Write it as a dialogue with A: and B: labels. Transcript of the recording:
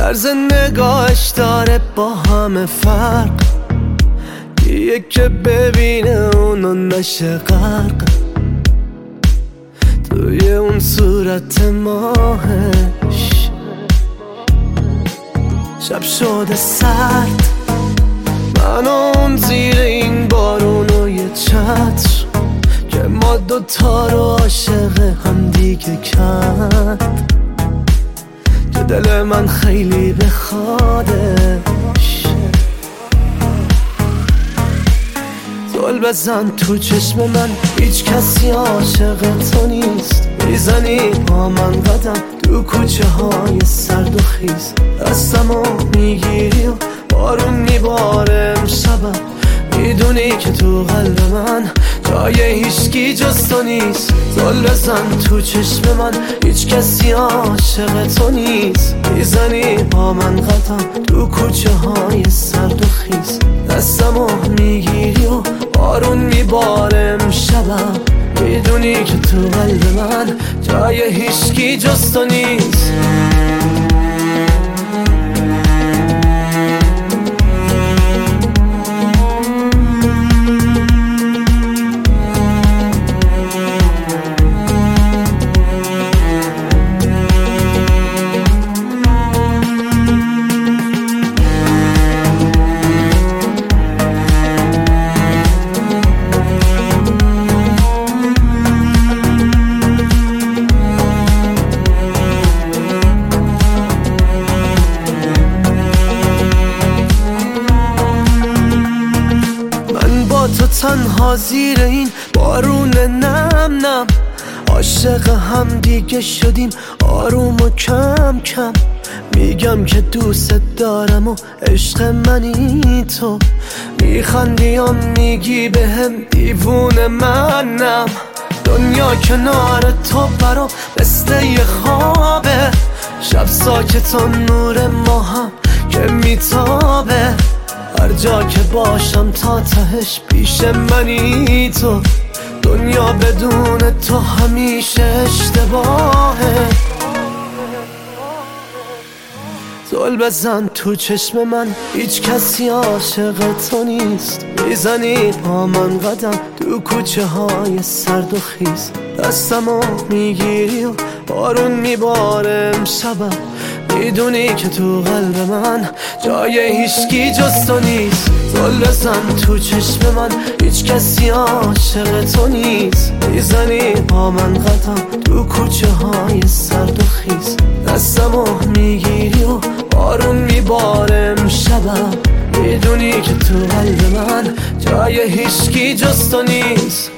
A: طرز نگاهش داره با همه فرق، یه که ببینه اونو نشه غرق توی اون صورت ماهش. شب شده سرد، من اون زیر این بارون و یه چتر که ما دوتا رو عاشق هم دیگه کرد، که دل من خیلی بخوادش. زل بزن تو چشم من، هیچ کسی عاشق تو نیست. میزنی با من قدم تو کوچه های سرد و خیز، دستمو میگیری و بارون میباره امشبم. میدونی که تو قلب من جای هیچکی جز تو نیست. زل بزن تو چشم من، هیچ کسی عاشق تو نیست. میزنی با من قدم تو کوچه های سرد و خیز، دستمو میگیری و بارون میباره امشبم. میدونی که تو قلب من جای هیچکی جز تو نیست. تو تنها زیر این بارون نم نم، عاشق هم دیگه شدیم آروم و کم کم. میگم که دوست دارم و عشق منی تو، میخندی و میگی بهم دیوونه منم. دنیا کنار تو برام مثل یه خوابه، شب ساکت و نور ماهم که میتابه. هر جا که باشم تا تهش پیش منی تو، دنیا بدون تو همیشه اشتباهه. زل بزن تو چشم من، هیچ کسی عاشق تو نیست. میزنی با من قدم تو کوچه های سرد و خیز، دستمو میگیری و بارون میباره امشبم. میدونی که تو قلب من جای هیچکی جز تو نیست. زل بزن تو چشم من، هیچ کسی عاشق تو نیست. میزنی با من قدم تو کوچه های سرد و خیز، دستمو میگیری و بارون میباره امشبم. میدونی که تو قلب من جای هیچکی جز تو نیست.